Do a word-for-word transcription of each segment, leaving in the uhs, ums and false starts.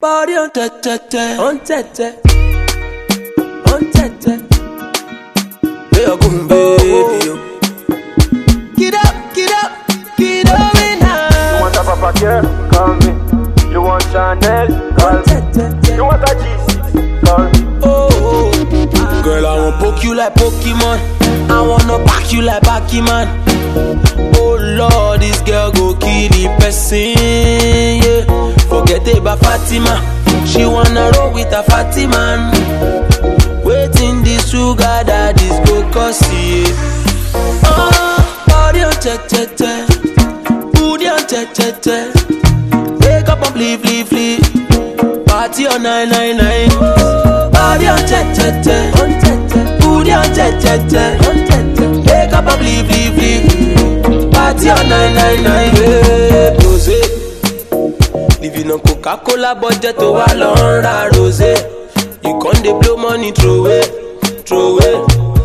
Body on tete, on tete, on tete. Hey, I'm going baby, yo. Get up, get up, get up in now. You want a Papa girl? Call me. You want Chanel? Call me. You want a G six? Call me. Oh, oh. Girl, I wanna poke you like Pokemon. I wanna back you like Pac-Man. Oh Lord, this girl go kill the person, yeah. Forget about Fatima. She wanna roll with a fatty man. Waiting this sugar daddy's go cause yeah. Oh, body on te-te-te, booty on te-te-te. Wake up and flee, flee, flee. Party on nine nine nine. Body on te-te-te, booty on te-te-te. Wake up and flee, flee, flee. Party on nine nine nine. Hey, rosé. Living on Coca-Cola budget to a long rosé. You can't dey blow money throw away, throw away.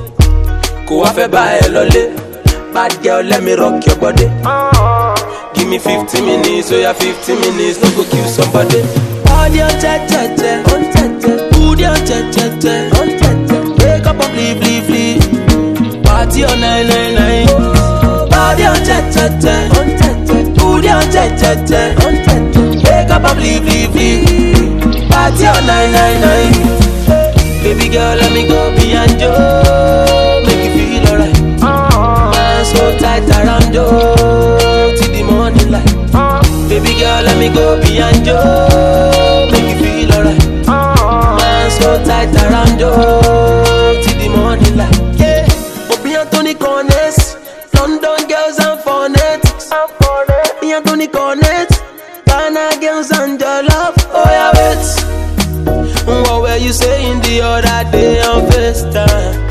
Go off a buy a lolly. Bad girl, let me rock your body. Give me fifty minutes, so yeah, fifty minutes, no go kill somebody. Body on te-te-te, on te-te. Booty on te-te-te, on te-te. Wake up and flee, flee, flee. Party on nine nine nine. Body on te-te-te, on te-te. Booty on te-te-te, on te-te. Wake up and flee, flee, flee. Party on nine nine nine. Baby girl, let me go beyond you. Make you feel alright. Man so tight around you till the morning light. Baby girl, let me go beyond you. Make you feel alright. Man so tight around you till the morning light. Yeah, Bobby Anthony Cornets, London girls and phonetics. Me and Tony Cornets, Ghana girls and your love. Oh yeah, wait. What were you saying the other day on FaceTime?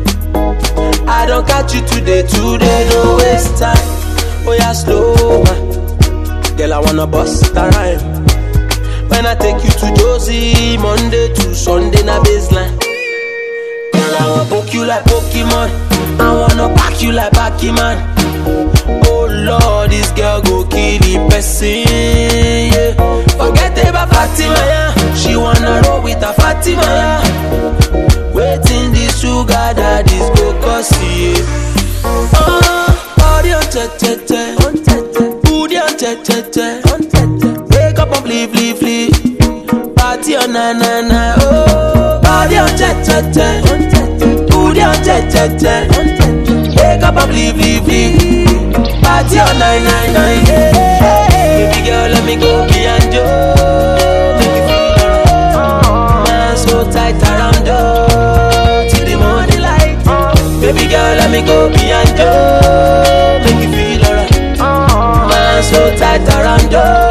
I don't catch you today, today, no waste time. Oh yeah, slow man. Girl, I wanna bust a rhyme. When I take you to Josie, Monday to Sunday, na baseline. Girl, I wanna poke you like Pokemon. I wanna pack you like Pac-Man. Oh Lord, this girl go kill the person, yeah. Forget about Fatima, yeah. She wanna roll with a Fatima, yeah. Waiting this sugar daddy's go cause yeah. Oh, body on te-te-te, on te-te. Booty on te-te-te, on te-te. Wake up and flee, flee, flee. Party on na na na. Oh, body on te-te-te, on te-te. Booty on te-te-te, on te-te. Wake up and flee, flee, flee. Party on nine nine nine. Baby girl, let me go beyond you. Make you feel alright. Man so tight around you till the morning light. Baby girl, let me go beyond you. Make you feel alright. Man so tight around you